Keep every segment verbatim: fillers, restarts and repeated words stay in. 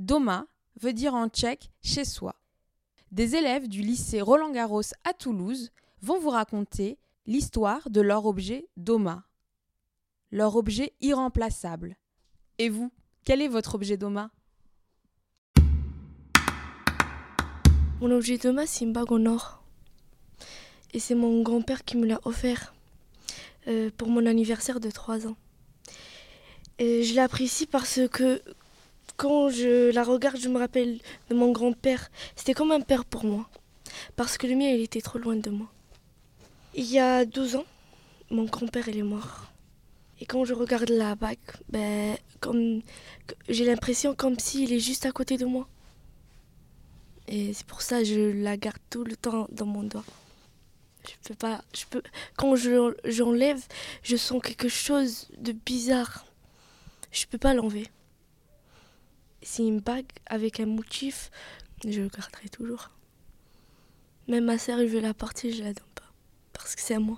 Doma veut dire en tchèque « chez soi ». Des élèves du lycée Roland-Garros à Toulouse vont vous raconter l'histoire de leur objet Doma, leur objet irremplaçable. Et vous, quel est votre objet Doma ? Mon objet Doma, c'est une bague en or. Et c'est mon grand-père qui me l'a offert euh, pour mon anniversaire de trois ans. Et je l'apprécie parce que quand je la regarde, je me rappelle de mon grand-père. C'était comme un père pour moi. Parce que le mien, il était trop loin de moi. Il y a douze ans, mon grand-père, il est mort. Et quand je regarde la bague, ben, comme, j'ai l'impression comme s'il est juste à côté de moi. Et c'est pour ça que je la garde tout le temps dans mon doigt. Je peux pas, je peux, quand je, j'enlève, je sens quelque chose de bizarre. Je peux pas l'enlever. C'est une bague avec un motif, je le garderai toujours. Même ma sœur, elle veut la porter, je la donne pas. Parce que c'est à moi.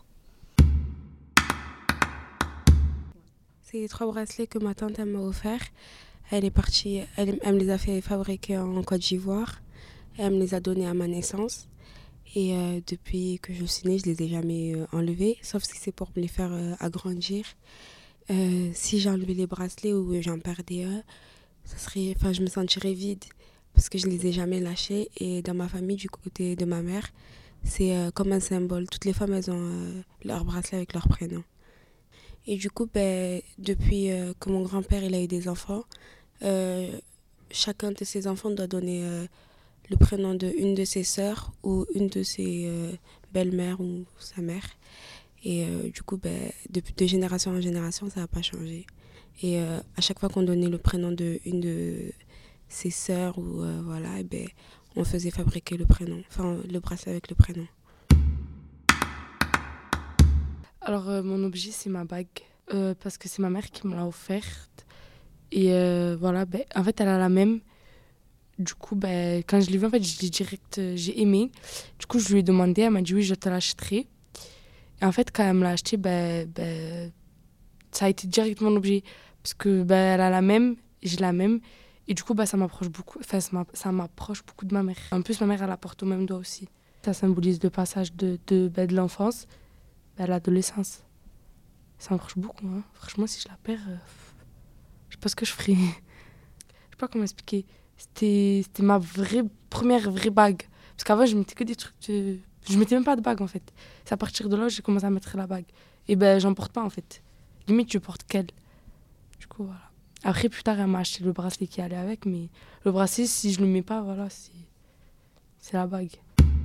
C'est les trois bracelets que ma tante elle m'a offert. Elle est partie, elle, elle me les a fait fabriquer en Côte d'Ivoire. Elle me les a donnés à ma naissance. Et euh, depuis que je suis née, je les ai jamais euh, enlevés, sauf si c'est pour me les faire euh, agrandir. Euh, si j'ai enlevé les bracelets ou j'en perdais un, ça serait, enfin, je me sentirais vide parce que je les ai jamais lâchés. Et dans ma famille, du côté de ma mère, c'est euh, comme un symbole. Toutes les femmes, elles ont euh, leur bracelet avec leur prénom. Et du coup, ben, depuis euh, que mon grand-père il a eu des enfants, euh, chacun de ses enfants doit donner euh, le prénom d'une de ses sœurs ou une de ses euh, belles-mères ou sa mère. Et euh, du coup, ben, depuis de génération en génération, ça n'a pas changé. Et euh, à chaque fois qu'on donnait le prénom d'une de ses sœurs, ou, euh, voilà, et ben, on faisait fabriquer le prénom, enfin le bracelet avec le prénom. Alors, euh, mon objet, c'est ma bague, euh, parce que c'est ma mère qui me l'a offerte. Et euh, voilà, ben, en fait, elle a la même. Du coup, ben, quand je l'ai vue, en fait, je l'ai direct, euh, j'ai aimé. Du coup, je lui ai demandé, elle m'a dit oui, je te l'achèterai. Et en fait, quand elle me l'a acheté, ben, ben, ça a été direct mon objet. Parce que ben, elle a la même, j'ai la même. Et du coup, ben, ça m'approche beaucoup, enfin, ça m'approche beaucoup de ma mère. En plus, ma mère, elle la porte au même doigt aussi. Ça symbolise le passage de, de, ben, de l'enfance à l'adolescence. Ça m'approche beaucoup. Hein. Franchement, si je la perds, euh, je sais pas ce que je ferais. Je sais pas comment expliquer. C'était, c'était ma vraie, première vraie bague. Parce qu'avant, je mettais que des trucs de... Je mettais même pas de bague, en fait. C'est à partir de là que j'ai commencé à mettre la bague. Et ben, j'en porte pas, en fait. Limite, je porte qu'elle. Du coup, voilà. Après, plus tard, elle m'a acheté le bracelet qui allait avec. Mais le bracelet, si je le mets pas, voilà, c'est, c'est la bague.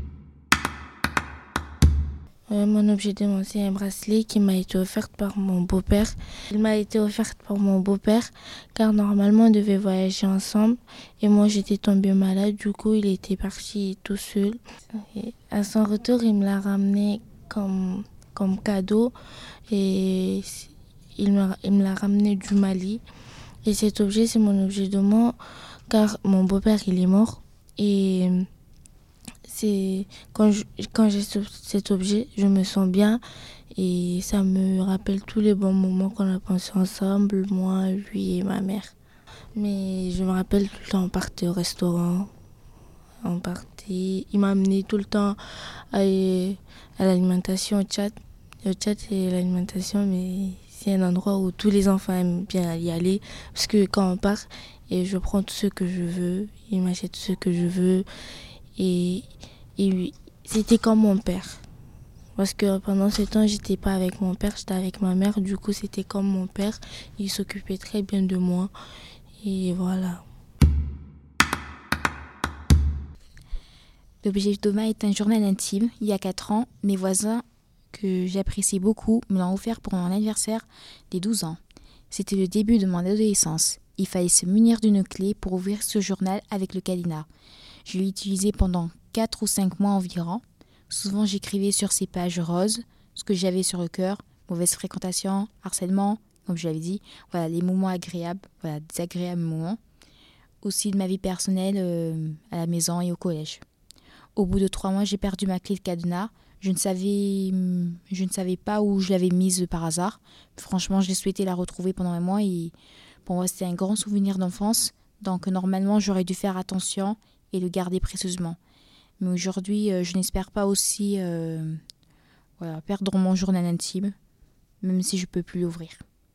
Euh, mon objet de mon c'est un bracelet qui m'a été offert par mon beau-père. Il m'a été offert par mon beau-père car normalement on devait voyager ensemble et moi j'étais tombée malade, du coup il était parti tout seul. Et à son retour il me l'a ramené comme, comme cadeau et il me, il me l'a ramené du Mali. Et cet objet c'est mon objet de moi car mon beau-père il est mort et... C'est, quand, je, quand j'ai ce, cet objet, je me sens bien et ça me rappelle tous les bons moments qu'on a passés ensemble, moi, lui et ma mère. Mais je me rappelle tout le temps, on partait au restaurant, on partait, il m'a amené tout le temps à, à l'alimentation, au Tchad. Le Tchad, c'est l'alimentation, mais c'est un endroit où tous les enfants aiment bien y aller parce que quand on part, et je prends tout ce que je veux, il m'achète tout ce que je veux. Et, et c'était comme mon père. Parce que pendant ce temps, j'étais pas avec mon père, j'étais avec ma mère. Du coup, c'était comme mon père. Il s'occupait très bien de moi. Et voilà. L'objet Doma est un journal intime. Il y a quatre ans, mes voisins, que j'apprécie beaucoup, me l'ont offert pour mon anniversaire des douze ans. C'était le début de mon adolescence. Il fallait se munir d'une clé pour ouvrir ce journal avec le cadenas. Je l'ai utilisé pendant quatre ou cinq mois environ. Souvent, j'écrivais sur ces pages roses ce que j'avais sur le cœur, mauvaise fréquentation, harcèlement, comme je l'avais dit, voilà, les moments agréables, voilà, des agréables moments. Aussi de ma vie personnelle euh, à la maison et au collège. Au bout de trois mois, j'ai perdu ma clé de cadenas. Je ne savais, je ne savais pas où je l'avais mise par hasard. Franchement, j'ai souhaité la retrouver pendant un mois et pour moi, c'était un grand souvenir d'enfance Donc normalement, j'aurais dû faire attention et le garder précieusement. Mais aujourd'hui, euh, je n'espère pas aussi euh, voilà, perdre mon journal intime, même si je ne peux plus l'ouvrir.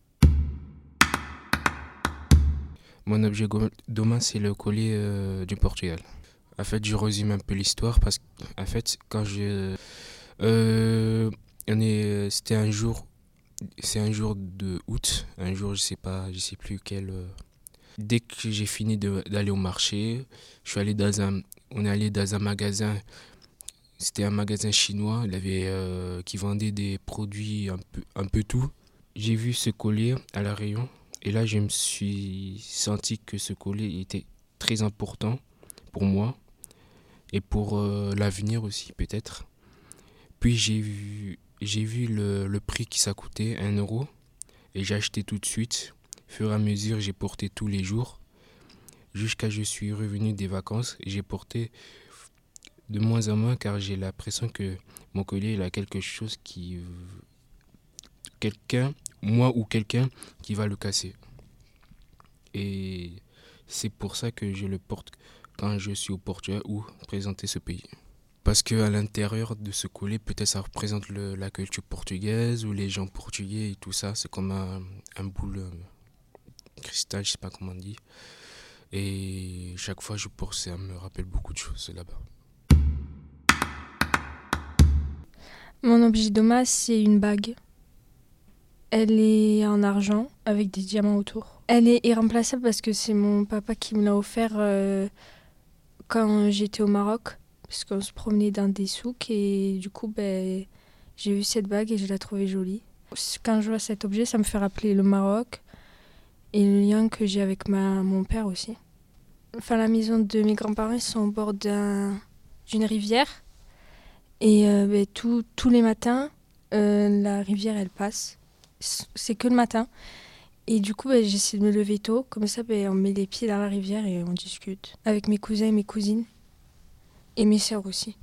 Mon objet go- demain, c'est le collier euh, du Portugal. En fait, je résume un peu l'histoire parce qu'en fait, quand je... Euh, on est, c'était un jour, c'est un jour de août, un jour, je sais pas, je sais plus quel... euh, Dès que j'ai fini de- d'aller au marché, je suis allé dans un, on est allé dans un magasin. C'était un magasin chinois, il avait, euh, qui vendait des produits un peu, un peu tout. J'ai vu ce collier à la rayon et là je me suis senti que ce collier était très important pour moi et pour euh, l'avenir aussi peut-être. Puis j'ai vu, j'ai vu le, le prix que ça coûtait, un euro, et j'ai acheté tout de suite. Au fur et à mesure, j'ai porté tous les jours jusqu'à ce que je suis revenu des vacances. J'ai porté de moins en moins car j'ai l'impression que mon collier il a quelque chose qui... Quelqu'un, moi ou quelqu'un qui va le casser. Et c'est pour ça que je le porte quand je suis au Portugal ou présenter ce pays. Parce qu'à l'intérieur de ce collier, peut-être ça représente le, la culture portugaise ou les gens portugais et tout ça. C'est comme un, un boule euh, cristal, je sais pas comment on dit. Et chaque fois je porte, ça me rappelle beaucoup de choses là-bas. Mon objet doma, c'est une bague. Elle est en argent avec des diamants autour. Elle est irremplaçable parce que c'est mon papa qui me l'a offert euh, quand j'étais au Maroc. Parce qu'on se promenait dans des souks et du coup, ben, j'ai vu cette bague et je la trouvais jolie. Quand je vois cet objet, ça me fait rappeler le Maroc et le lien que j'ai avec ma, mon père aussi. Enfin, la maison de mes grands-parents, ils sont au bord d'un, d'une rivière. Et euh, ben, tout, tous les matins, euh, la rivière, elle passe. C'est que le matin. Et du coup, ben, j'essaie de me lever tôt. Comme ça, ben, on met les pieds dans la rivière et on discute. Avec mes cousins et mes cousines. Et mes sœurs aussi.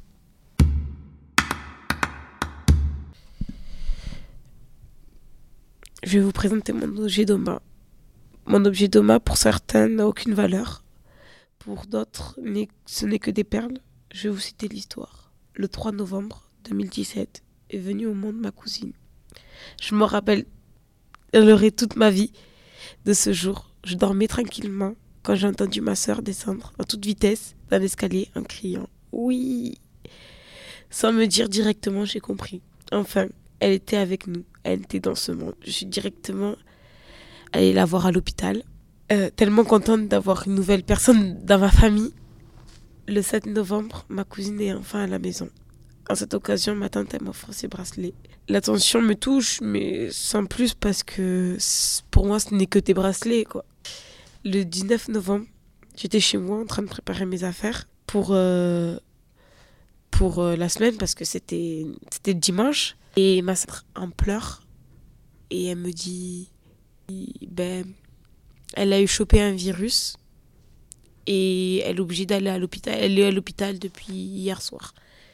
Je vais vous présenter mon objet doma. Mon objet doma, pour certains, n'a aucune valeur. Pour d'autres, n'est- ce n'est que des perles. Je vais vous citer l'histoire. Le trois novembre deux mille dix-sept est venue au monde ma cousine. Je me rappelle, elle aurait toute ma vie de ce jour. Je dormais tranquillement quand j'ai entendu ma sœur descendre à toute vitesse dans l'escalier en criant « Oui !» Sans me dire directement, j'ai compris. Enfin, elle était avec nous. Elle était dans ce monde. Je suis directement allée la voir à l'hôpital. Euh, tellement contente d'avoir une nouvelle personne dans ma famille. Le sept novembre, ma cousine est enfin à la maison. En cette occasion, ma tante elle m'offre ses bracelets. L'attention me touche, mais sans plus parce que pour moi, ce n'est que des bracelets, quoi. Le dix-neuf novembre, j'étais chez moi en train de préparer mes affaires pour, euh, pour euh, la semaine parce que c'était, c'était dimanche. Et ma sœur en pleure et elle me dit ben, elle a eu chopé un virus et elle est obligée d'aller à l'hôpital. Elle est à l'hôpital depuis hier soir.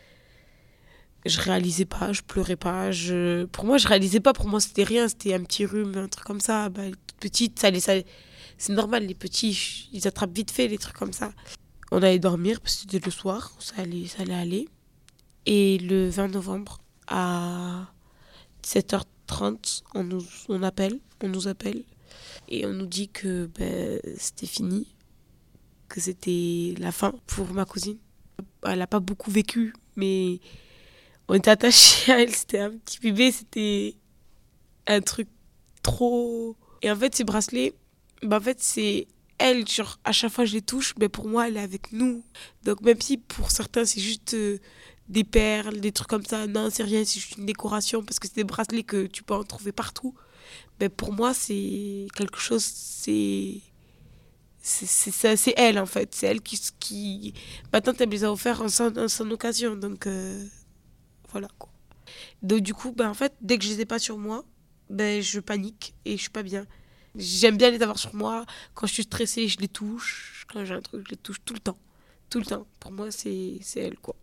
Je réalisais pas, je pleurais pas. Je... Pour moi, je réalisais pas. Pour moi, c'était rien. C'était un petit rhume, un truc comme ça. Ben, toute petite, ça, ça, c'est normal. Les petits, ils attrapent vite fait les trucs comme ça. On allait dormir parce que c'était le soir. Ça allait, ça allait aller. Et le vingt novembre, à sept heures trente, on nous, on appelle, on nous appelle. Et on nous dit que ben, c'était fini. Que c'était la fin pour ma cousine. Elle n'a pas beaucoup vécu, mais... On était attachés à elle, c'était un petit bébé, c'était un truc trop... Et en fait, ces bracelets, bah en fait, c'est elle, genre, à chaque fois que je les touche, mais pour moi, elle est avec nous. Donc même si pour certains, c'est juste euh, des perles, des trucs comme ça, non, c'est rien, c'est juste une décoration, parce que c'est des bracelets que tu peux en trouver partout. Mais pour moi, c'est quelque chose, c'est... C'est, c'est, c'est, c'est elle, en fait. C'est elle qui... qui... Ma tante, elle me les a offerts en son, en son occasion, donc... Euh... Voilà quoi. Donc du coup, ben, en fait, dès que je les ai pas sur moi, ben, je panique et je suis pas bien. J'aime bien les avoir sur moi. Quand je suis stressée, je les touche. Quand j'ai un truc, je les touche tout le temps. Tout le temps. Pour moi, c'est, c'est elle quoi.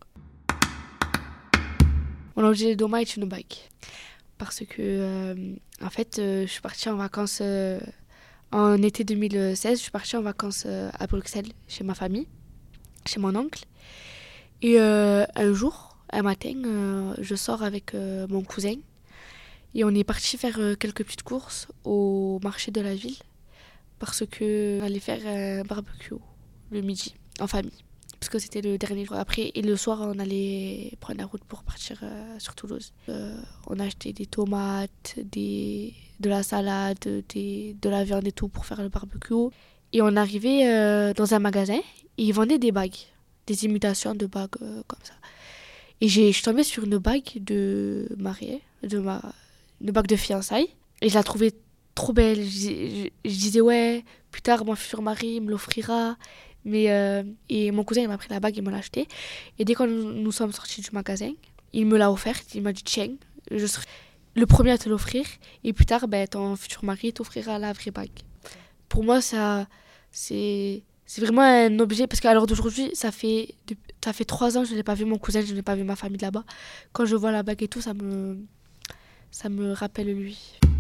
Mon objet doma est une bague. Parce que, euh, en fait, euh, je suis partie en vacances euh, En été deux mille seize, je suis partie en vacances euh, à Bruxelles, chez ma famille, chez mon oncle. Et euh, un jour, un matin, euh, je sors avec euh, mon cousin. Et on est parti faire euh, quelques petites courses au marché de la ville. Parce qu'on allait faire un barbecue le midi, en famille. Parce que c'était le dernier jour après. Et le soir, on allait prendre la route pour partir euh, sur Toulouse. Euh, on a acheté des tomates, des, de la salade, des, de la viande et tout pour faire le barbecue. Et on arrivait euh, dans un magasin et ils vendaient des bagues. Des imitations de bagues euh, comme ça. Et j'ai, je suis tombée sur une bague de mariée, de ma, une bague de fiançailles. Et je la trouvais trop belle. Je, je, je disais, ouais, plus tard, mon futur mari me l'offrira. Mais, euh, et mon cousin, il m'a pris la bague, il me l'a achetée. Et dès que nous, nous sommes sortis du magasin, il me l'a offerte. Il m'a dit, tiens, je serai le premier à te l'offrir. Et plus tard, ben, ton futur mari t'offrira la vraie bague. Pour moi, ça, c'est, c'est vraiment un objet. Parce qu'à l'heure d'aujourd'hui, ça fait, ça fait trois ans que je n'ai pas vu mon cousin, je n'ai pas vu ma famille là-bas. Quand je vois la bague et tout, ça me, ça me rappelle lui.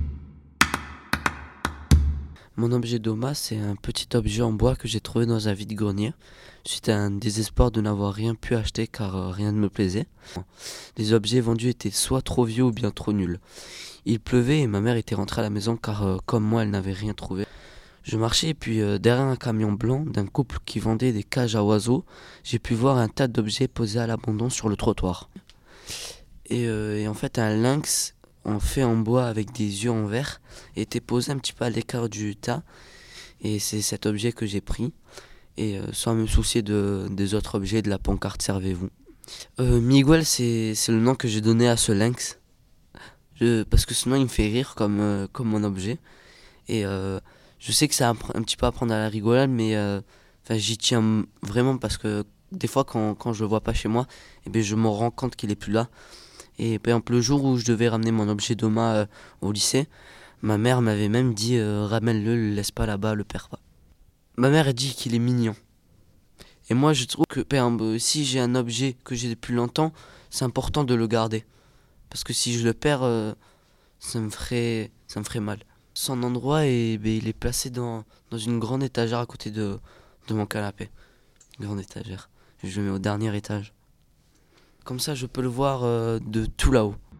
Mon objet Doma, c'est un petit objet en bois que j'ai trouvé dans un vide-grenier, suite à un désespoir de n'avoir rien pu acheter car euh, rien ne me plaisait. Les objets vendus étaient soit trop vieux ou bien trop nuls. Il pleuvait et ma mère était rentrée à la maison car euh, comme moi elle n'avait rien trouvé. Je marchais et puis euh, derrière un camion blanc d'un couple qui vendait des cages à oiseaux, j'ai pu voir un tas d'objets posés à l'abandon sur le trottoir. Et, euh, et en fait un lynx en fait en bois avec des yeux en verre était posé un petit peu à l'écart du tas et c'est cet objet que j'ai pris et euh, sans me soucier de, des autres objets de la pancarte servez-vous. Euh, Miguel c'est, c'est le nom que j'ai donné à ce lynx je, parce que ce nom il me fait rire comme, euh, comme mon objet et euh, je sais que c'est un, un petit peu à prendre à la rigolade mais euh, j'y tiens vraiment parce que des fois quand, quand je le vois pas chez moi eh bien, je me rends compte qu'il est plus là. Et par exemple, le jour où je devais ramener mon objet Doma euh, au lycée, ma mère m'avait même dit euh, ramène-le, le laisse pas là-bas, le perds pas. Ma mère a dit qu'il est mignon. Et moi, je trouve que par exemple, si j'ai un objet que j'ai depuis longtemps, c'est important de le garder. Parce que si je le perds, euh, ça me ferait, ça me ferait mal. Son endroit, est, ben, il est placé dans, dans une grande étagère à côté de, de mon canapé. Une grande étagère. Je le mets au dernier étage. Comme ça, je peux le voir euh, de tout là-haut.